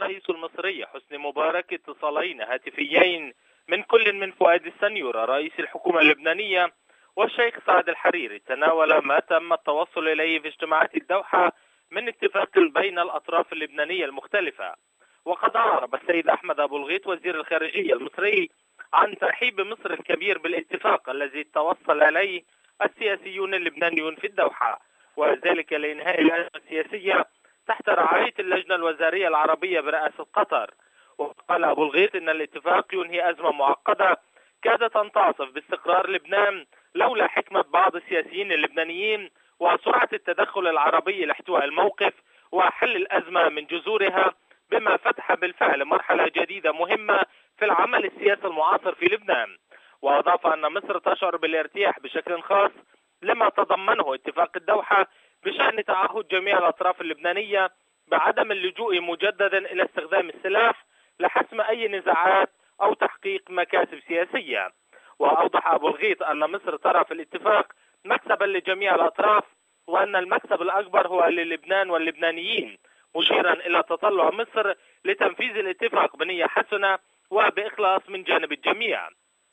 الرئيس المصري حسني مبارك اتصالين هاتفيين من كل من فؤاد السنيورة رئيس الحكومة اللبنانية والشيخ سعد الحريري تناول ما تم التوصل إليه في اجتماعات الدوحة من اتفاق بين الأطراف اللبنانية المختلفة. وقد أعرب السيد أحمد أبو الغيط وزير الخارجية المصري عن ترحيب مصر الكبير بالاتفاق الذي توصل إليه السياسيون اللبنانيون في الدوحة، وذلك لإنهاء الأزمة السياسية تحت رعاية اللجنة الوزارية العربية برئاسة قطر. وقال أبو الغيط إن الاتفاق ينهي أزمة معقدة كادت أن تعصف باستقرار لبنان لولا حكمة بعض السياسيين اللبنانيين وسرعة التدخل العربي لاحتواء الموقف وحل الأزمة من جذورها، بما فتح بالفعل مرحلة جديدة مهمة في العمل السياسي المعاصر في لبنان. وأضاف أن مصر تشعر بالارتياح بشكل خاص لما تضمنه اتفاق الدوحة بشأن تعهد جميع الأطراف اللبنانية بعدم اللجوء مجددا إلى استخدام السلاح لحسم أي نزاعات أو تحقيق مكاسب سياسية. وأوضح أبو الغيط أن مصر ترى في الاتفاق مكسبا لجميع الأطراف، وأن المكسب الأكبر هو للبنان واللبنانيين، مشيرا إلى تطلع مصر لتنفيذ الاتفاق بنية حسنة وبإخلاص من جانب الجميع.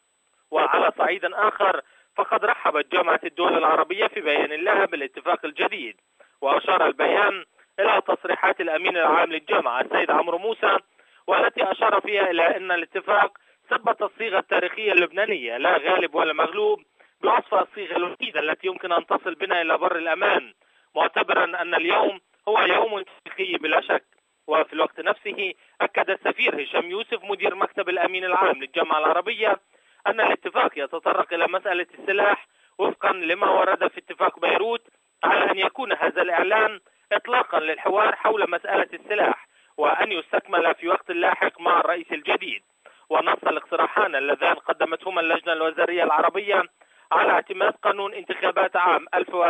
وعلى صعيد آخر فقد رحبت جامعة الدول العربية في بيان لها بالاتفاق الجديد، وأشار البيان إلى تصريحات الأمين العام للجامعة السيد عمرو موسى، والتي أشار فيها إلى أن الاتفاق ثبت الصيغة التاريخية اللبنانية لا غالب ولا مغلوب بوصف الصيغة الوحيدة التي يمكن أن تصل بنا إلى بر الأمان، معتبرا أن اليوم هو يوم تاريخي بلا شك. وفي الوقت نفسه أكد السفير هشام يوسف مدير مكتب الأمين العام للجامعة العربية أن الاتفاق يتطرق إلى مسألة السلاح وفقا لما ورد في اتفاق بيروت، على أن يكون هذا الإعلان إطلاقا للحوار حول مسألة السلاح، وأن يستكمل في وقت لاحق مع الرئيس الجديد. ونص الاقتراحان اللذان قدمتهما اللجنة الوزارية العربية على اعتماد قانون انتخابات عام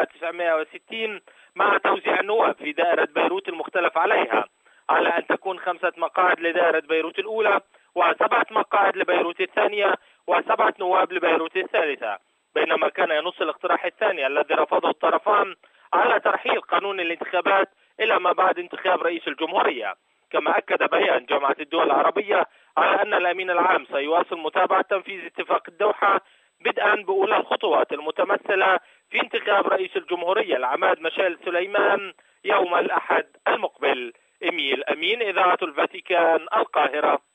1960 مع توزيع النواب في دائرة بيروت المختلف عليها، على أن تكون 5 مقاعد لدائرة بيروت الأولى و7 مقاعد لبيروت الثانية و7 نواب لبيروت الثالثة. بينما كان ينص الاقتراح الثاني الذي رفضه الطرفان على ترحيل قانون الانتخابات إلى ما بعد انتخاب رئيس الجمهورية. كما أكد بيان جامعة الدول العربية على أن الأمين العام سيواصل متابعة تنفيذ اتفاق الدوحة بدءا بأولى الخطوات المتمثلة في انتخاب رئيس الجمهورية العماد مشال سليمان يوم الأحد المقبل. إميل أمين، إذاعة الفاتيكان، القاهرة.